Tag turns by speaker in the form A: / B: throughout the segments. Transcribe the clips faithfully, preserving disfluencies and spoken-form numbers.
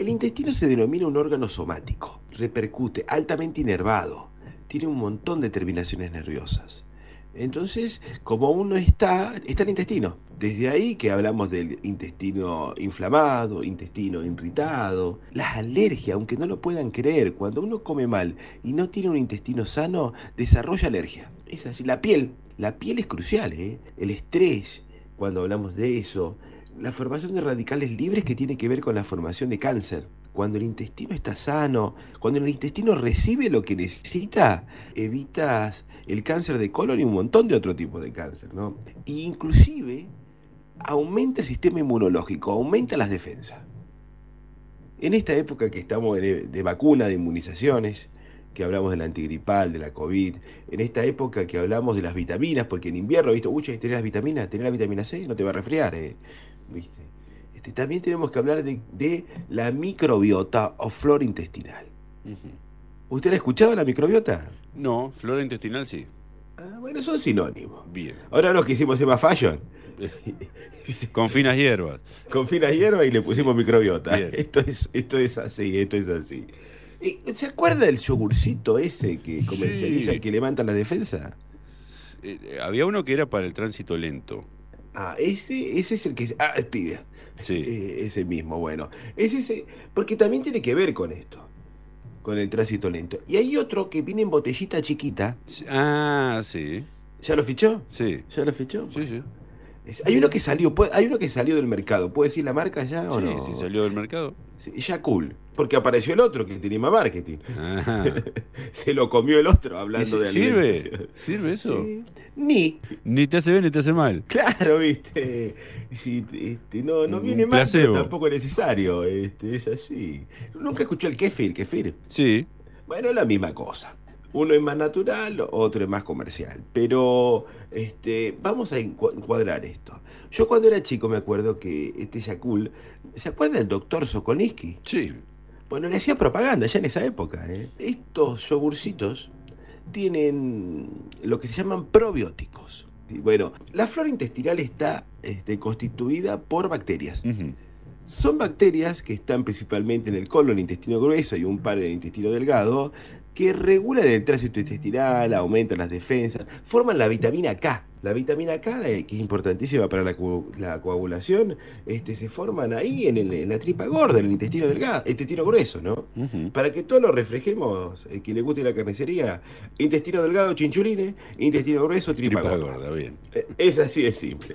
A: intestino se denomina un órgano somático, repercute, altamente inervado, tiene un montón de terminaciones nerviosas. Entonces, como uno está, está el intestino. Desde ahí que hablamos del intestino inflamado, intestino irritado, las alergias, aunque no lo puedan creer, cuando uno come mal y no tiene un intestino sano, desarrolla alergia. Es así, la piel, la piel es crucial, ¿eh? El estrés, cuando hablamos de eso, la formación de radicales libres que tiene que ver con la formación de cáncer. Cuando el intestino está sano, cuando el intestino recibe lo que necesita, evitas el cáncer de colon y un montón de otro tipo de cáncer, ¿no? E inclusive aumenta el sistema inmunológico, aumenta las defensas. En esta época que estamos de, de vacuna, de inmunizaciones, que hablamos del antigripal, de la COVID, en esta época que hablamos de las vitaminas, porque en invierno, ¿viste? Uy, ¿tenés las vitaminas? ¿Tenés la vitamina C? No te va a resfriar, ¿eh? ¿Viste? Este, también tenemos que hablar de, de la microbiota o flora intestinal. Uh-huh. ¿Usted la ha escuchado, la microbiota?
B: No, flora intestinal sí.
A: Ah, bueno, son sinónimos.
B: Bien.
A: Ahora lo que hicimos es más fashion.
B: Con finas hierbas.
A: Con finas hierbas y le pusimos sí. Microbiota.
B: Bien.
A: Esto es, esto es así, esto es así. ¿Se acuerda del yogurcito ese que comercializa, sí. que levanta la defensa?
B: Eh, había uno que era para el tránsito lento.
A: Ah, ese, ese es el que... Ah, tibia.
B: Sí.
A: Eh, ese mismo, bueno. Es ese, porque también tiene que ver con esto, con el tránsito lento. Y hay otro que viene en botellita chiquita.
B: Ah, sí.
A: ¿Ya lo fichó?
B: Sí.
A: ¿Ya lo fichó?
B: Sí, sí.
A: Es, hay uno que salió, hay uno que salió del mercado. ¿Puede decir la marca ya o
B: sí,
A: no?
B: Sí, salió del mercado.
A: Sí, Yakult. Porque apareció el otro que tenía más marketing. Se lo comió el otro hablando de
B: alimentación. ¿Sirve? ¿Sirve eso?
A: Sí. Ni.
B: Ni te hace bien ni te hace mal.
A: Claro, viste. Sí, este, no, no viene mal, pero tampoco es necesario. Este, es así. ¿Nunca escuchó el kéfir? ¿Kéfir?
B: Sí.
A: Bueno, es la misma cosa. Uno es más natural, otro es más comercial. Pero este, vamos a encuadrar esto. Yo cuando era chico me acuerdo que este Yakult, ¿se acuerda del doctor Sokolinsky?
B: Sí.
A: Bueno, le hacía propaganda ya en esa época. ¿eh? Estos yogurcitos tienen lo que se llaman probióticos. Bueno, la flora intestinal está este, constituida por bacterias. Uh-huh. Son bacterias que están principalmente en el colon, el intestino grueso y un par en el intestino delgado, que regulan el tránsito intestinal, aumentan las defensas, forman la vitamina K. La vitamina K, que es importantísima para la, co- la coagulación, este, se forman ahí en, el, en la tripa gorda, en el intestino delgado, intestino grueso, ¿no? Uh-huh. Para que todos lo reflejemos, eh, quien le guste la carnicería, intestino delgado, chinchulines, intestino grueso, tripa, tripa gorda. gorda bien. Eh, es así de simple.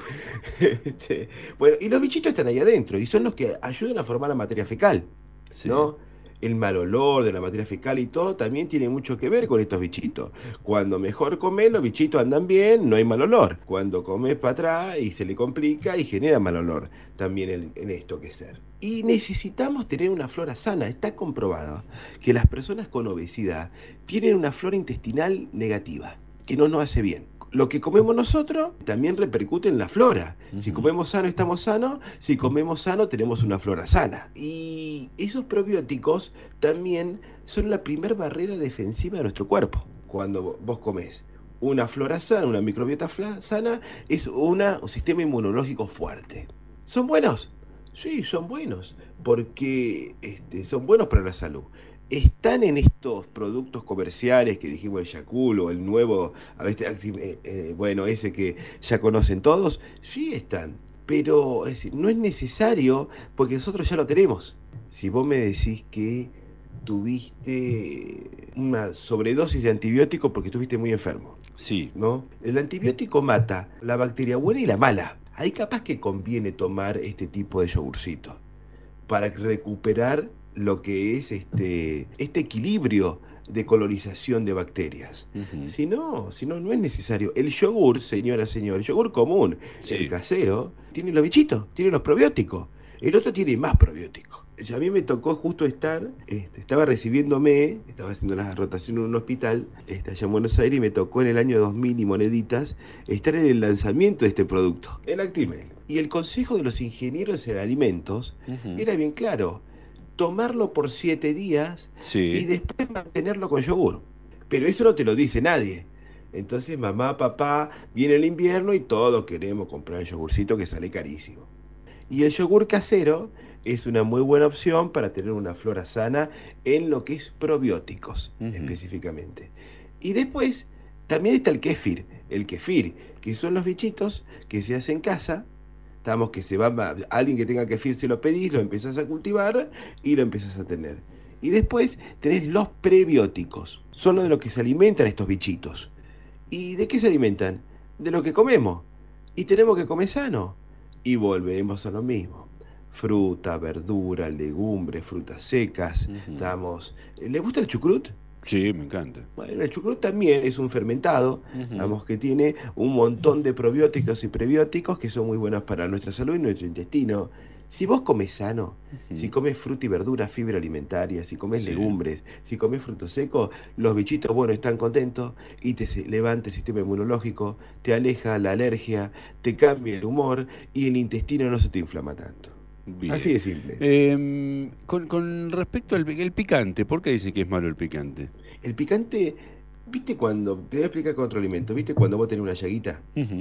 A: este, bueno, y los bichitos están ahí adentro y son los que ayudan a formar la materia fecal, sí. ¿no? El mal olor de la materia fecal y todo también tiene mucho que ver con estos bichitos. Cuando mejor comes, los bichitos andan bien, no hay mal olor. Cuando comes para atrás y se le complica y genera mal olor también en, en esto que ser. Y necesitamos tener una flora sana. Está comprobado que las personas con obesidad tienen una flora intestinal negativa, que no nos hace bien. Lo que comemos nosotros también repercute en la flora. Uh-huh. Si comemos sano, estamos sanos. Si comemos sano, tenemos una flora sana. Y esos probióticos también son la primer barrera defensiva de nuestro cuerpo. Cuando vos comés una flora sana, una microbiota sana, es una, un sistema inmunológico fuerte. ¿Son buenos? Sí, son buenos. Porque este, son buenos para la salud. ¿Están en estos productos comerciales que dijimos, el Yakult o el nuevo, a veces, eh, eh, bueno, ese que ya conocen todos? Sí están, pero es decir, no es necesario porque nosotros ya lo tenemos. Si vos me decís que tuviste una sobredosis de antibiótico porque estuviste muy enfermo,
B: sí,
A: ¿no? El antibiótico mata la bacteria buena y la mala. Ahí capaz que conviene tomar este tipo de yogurcito para recuperar lo que es este, este equilibrio de colonización de bacterias. Uh-huh. Si no, si no, no es necesario. El yogur, señora, señor, el yogur común, sí. El casero, tiene los bichitos, tiene los probióticos. El otro tiene más probióticos. A mí me tocó justo estar, este, estaba recibiéndome, estaba haciendo la rotación en un hospital, este, allá en Buenos Aires, y me tocó en el año dos mil y moneditas estar en el lanzamiento de este producto, el Actimel. Y el consejo de los ingenieros en alimentos uh-huh. era bien claro: tomarlo por siete días sí. y después mantenerlo con yogur. Pero eso no te lo dice nadie. Entonces mamá, papá, viene el invierno y todos queremos comprar el yogurcito que sale carísimo. Y el yogur casero es una muy buena opción para tener una flora sana en lo que es probióticos,
B: Ujú.
A: específicamente. Y después también está el kéfir, el kefir, que son los bichitos que se hacen en casa. Estamos que se va, a- alguien que tenga kefir se lo pedís, lo empezás a cultivar y lo empezás a tener. Y después tenés los prebióticos, son los de los que se alimentan estos bichitos. ¿Y de qué se alimentan? De lo que comemos. Y tenemos que comer sano. Y volvemos a lo mismo. Fruta, verdura, legumbres, frutas secas.
B: Ujú.
A: Estamos. ¿Le gusta el chucrut?
B: Sí, me encanta.
A: Bueno, el chucrut también es un fermentado,
B: Ujú.
A: digamos que tiene un montón de probióticos y prebióticos que son muy buenos para nuestra salud y nuestro intestino. Si vos comes sano,
B: Ujú.
A: si comes fruta y verdura, fibra alimentaria, si comes
B: Sí.
A: legumbres, si comes frutos secos, los bichitos, bueno, están contentos y te se- levanta el sistema inmunológico, te aleja la alergia, te cambia el humor y el intestino no se te inflama tanto.
B: Bien.
A: Así de simple.
B: Em, con, con respecto al el picante, ¿por qué dicen que es malo el picante?
A: El picante, ¿viste cuando, te voy a explicar con otro alimento, ¿viste cuando vos tenés una llaguita
B: Ujú.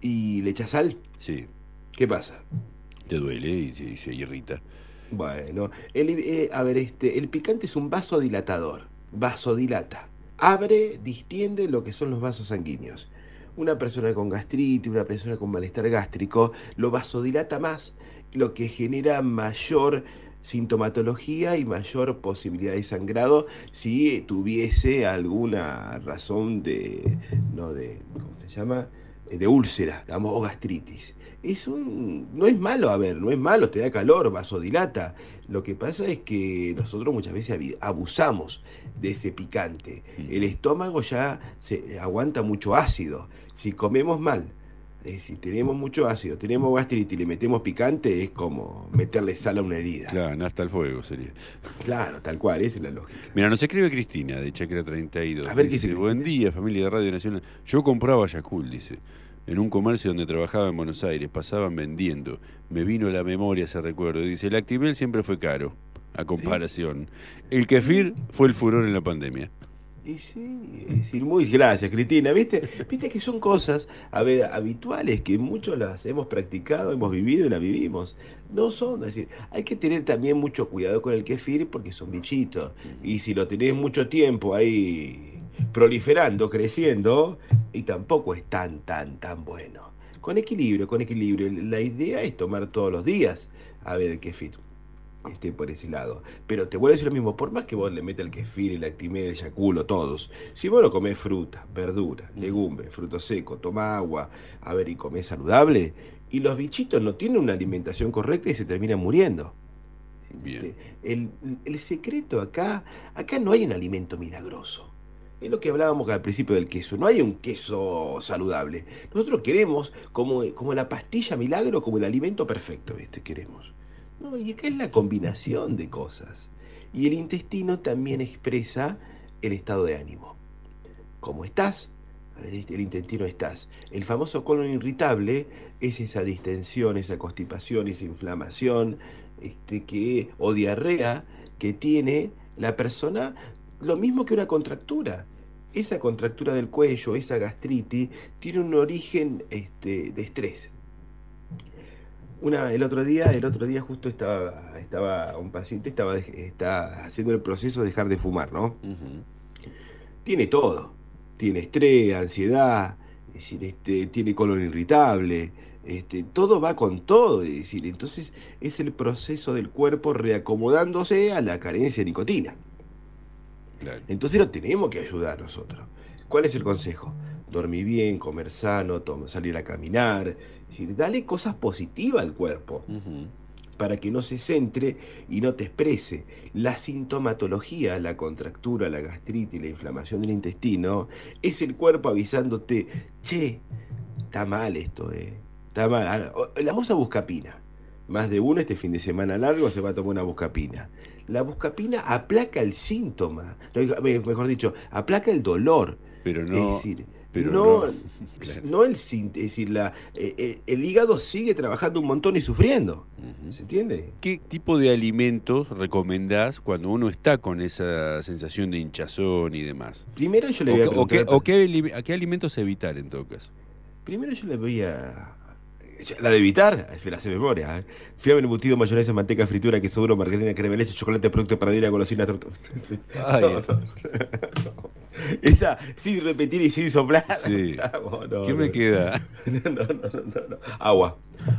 A: y le echás sal?
B: Sí,
A: ¿Qué pasa?
B: te duele y se, y se irrita.
A: Bueno, el, eh, a ver, este, el picante es un vasodilatador, vasodilata. Abre, distiende lo que son los vasos sanguíneos. Una persona con gastritis, una persona con malestar gástrico, lo vasodilata más, lo que genera mayor sintomatología y mayor posibilidad de sangrado si tuviese alguna razón de, no de, ¿cómo se llama? Eh, De úlcera, digamos, o gastritis. Es un, no es malo, a ver, no es malo, te da calor, vasodilata. Lo que pasa es que nosotros muchas veces avi- abusamos de ese picante. El estómago ya se aguanta mucho ácido. Si comemos mal, eh, si tenemos mucho ácido, tenemos gastritis y le metemos picante, es como meterle sal a una herida.
B: Claro, hasta el fuego sería.
A: Claro, tal cual, esa es la lógica.
B: Mira, nos escribe Cristina de Chacra treinta y dos.
A: A ver qué dice
B: Dice, buen
A: Cristina.
B: día, familia de Radio Nacional. Yo compraba Yakult, dice, en un comercio donde trabajaba en Buenos Aires, pasaban vendiendo. Me vino la memoria ese recuerdo. Dice, el Actimel siempre fue caro, a comparación. El kefir fue el furor en la pandemia.
A: Y sí, es decir, muy gracias, Cristina. ¿Viste? Viste que son cosas, a ver, habituales que muchos las hemos practicado, hemos vivido y las vivimos. No son, es decir, hay que tener también mucho cuidado con el kefir porque son bichitos. Y si lo tenés mucho tiempo ahí proliferando, creciendo, y tampoco es tan, tan, tan bueno. Con equilibrio, con equilibrio. La idea es tomar todos los días, a ver, el kefir. Esté por ese lado. Pero te vuelvo a decir lo mismo, por más que vos le metas el kefir, el Actimel, el Yakult, todos, si vos no comés fruta, verdura, legumbre, fruto seco, toma agua, a ver, y comés saludable, y los bichitos no tienen una alimentación correcta y se terminan muriendo.
B: Bien.
A: El, el secreto acá, acá no hay un alimento milagroso. Es lo que hablábamos al principio del queso. No hay un queso saludable. Nosotros queremos como, como la pastilla milagro, como el alimento perfecto, ¿viste? Queremos. No, y acá es la combinación de cosas. Y el intestino también expresa el estado de ánimo. ¿Cómo estás? A ver, el intestino estás. El famoso colon irritable es esa distensión, esa constipación, esa inflamación, este, que, o diarrea que tiene la persona, lo mismo que una contractura. Esa contractura del cuello, esa gastritis, tiene un origen este, de estrés. Una, el otro día, el otro día justo estaba, estaba un paciente estaba, está haciendo el proceso de dejar de fumar, ¿no?
B: Ujú.
A: Tiene todo. Tiene estrés, ansiedad, es decir, este, tiene colon irritable, este, todo va con todo, es decir, entonces es el proceso del cuerpo reacomodándose a la carencia de nicotina.
B: Claro.
A: Entonces lo tenemos que ayudar nosotros. ¿Cuál es el consejo? Dormir bien, comer sano, tom- salir a caminar. Es decir, dale cosas positivas al cuerpo
B: Ujú.
A: para que no se centre y no te exprese. La sintomatología, la contractura, la gastritis, la inflamación del intestino, es el cuerpo avisándote, che, está mal esto, eh. Está mal. Ah, o- La famosa buscapina. Más de uno este fin de semana largo se va a tomar una buscapina. La buscapina aplaca el síntoma, no, me- mejor dicho, aplaca el dolor.
B: Pero
A: Es
B: no,
A: decir,
B: pero
A: no,
B: no, claro.
A: no el, sin- es decir, la, eh, eh, el hígado sigue trabajando un montón y sufriendo.
B: Ujú.
A: ¿Se entiende?
B: ¿Qué tipo de alimentos recomendás cuando uno está con esa sensación de hinchazón y demás?
A: Primero yo le
B: ¿O,
A: voy a
B: qué- o
A: preguntar
B: qué,
A: al
B: o
A: paciente.
B: qué ali- a qué alimentos evitar en todo caso?
A: Primero yo le voy a, La de evitar, espera, hace memoria. ¿eh? Fiambre, embutido, mayonesa, manteca, fritura, queso duro, margarina, crema de leche, chocolate, producto para harina, golosina, torta.
B: Ay,
A: No, no, no. Esa, sin repetir y sin soplar.
B: sí.
A: No, no,
B: ¿Qué
A: no,
B: me queda?
A: No, no, no, no, no. Agua.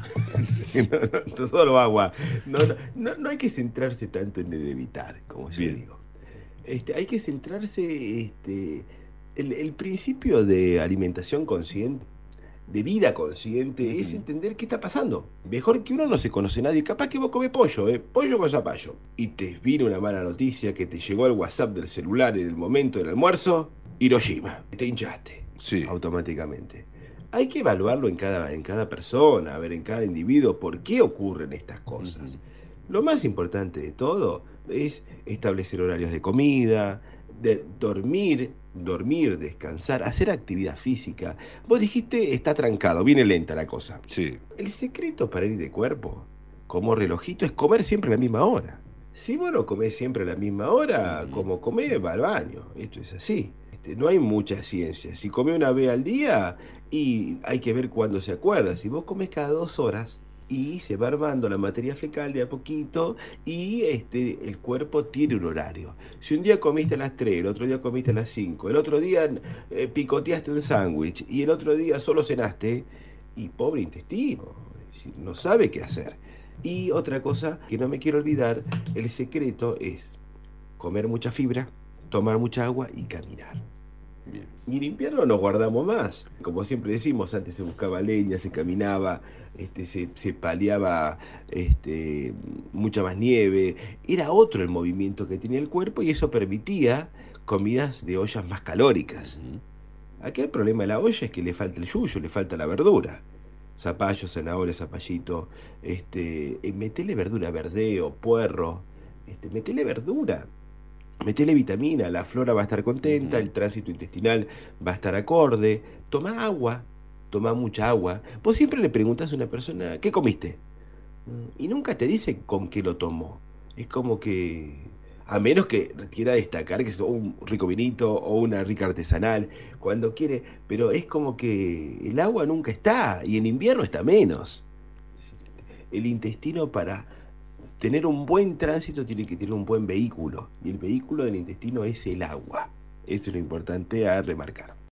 A: No, no, solo agua. No, no, no, no hay que centrarse tanto en el evitar, como yo
B: Bien.
A: digo. Este, hay que centrarse, este, el, el principio de alimentación consciente, de vida consciente, es
B: Ujú.
A: entender qué está pasando. Mejor que uno no se conoce nadie. Capaz que vos comés pollo, ¿eh? Pollo con zapallo. Y te vino una mala noticia que te llegó al WhatsApp del celular en el momento del almuerzo. Hiroshima. Te hinchaste.
B: Sí.
A: Automáticamente. Hay que evaluarlo en cada, en cada persona, a ver, en cada individuo, por qué ocurren estas cosas.
B: Ujú.
A: Lo más importante de todo es establecer horarios de comida, de dormir, dormir, descansar, hacer actividad física. Vos dijiste, está trancado, viene lenta la cosa.
B: Sí.
A: El secreto para ir de cuerpo, como relojito, es comer siempre a la misma hora. Si vos no comés siempre a la misma hora,
B: Ujú.
A: como comés, va al baño. Esto es así. Este, no hay mucha ciencia. Si comés una vez al día, y hay que ver cuándo se acuerda. Si vos comés cada dos horas, y se va armando la materia fecal de a poquito, y este, el cuerpo tiene un horario. Si un día comiste a las tres, el otro día comiste a las cinco, el otro día eh, picoteaste un sándwich, y el otro día solo cenaste, y pobre intestino, no sabe qué hacer. Y otra cosa que no me quiero olvidar, el secreto es comer mucha fibra, tomar mucha agua y caminar.
B: Bien.
A: Y en invierno nos guardamos más. Como siempre decimos, antes se buscaba leña, se caminaba, este, se, se paliaba este, mucha más nieve. Era otro el movimiento que tenía el cuerpo y eso permitía comidas de ollas más calóricas.
B: Ujú.
A: Aquí el problema de la olla es que le falta el yuyo, le falta la verdura. Zapallo, zanahoria, zapallito. Este, eh, metele verdura, verdeo, puerro. Este, metele verdura. Metele vitamina, la flora va a estar contenta,
B: Ujú.
A: el tránsito intestinal va a estar acorde. Toma agua, toma mucha agua. Vos siempre le preguntás a una persona, ¿qué comiste? Mm, Y nunca te dice con qué lo tomó. Es como que, a menos que quiera destacar que es un rico vinito o una rica artesanal, cuando quiere, pero es como que el agua nunca está y en invierno está menos. El intestino para tener un buen tránsito tiene que tener un buen vehículo y el vehículo del intestino es el agua. Eso es lo importante a remarcar.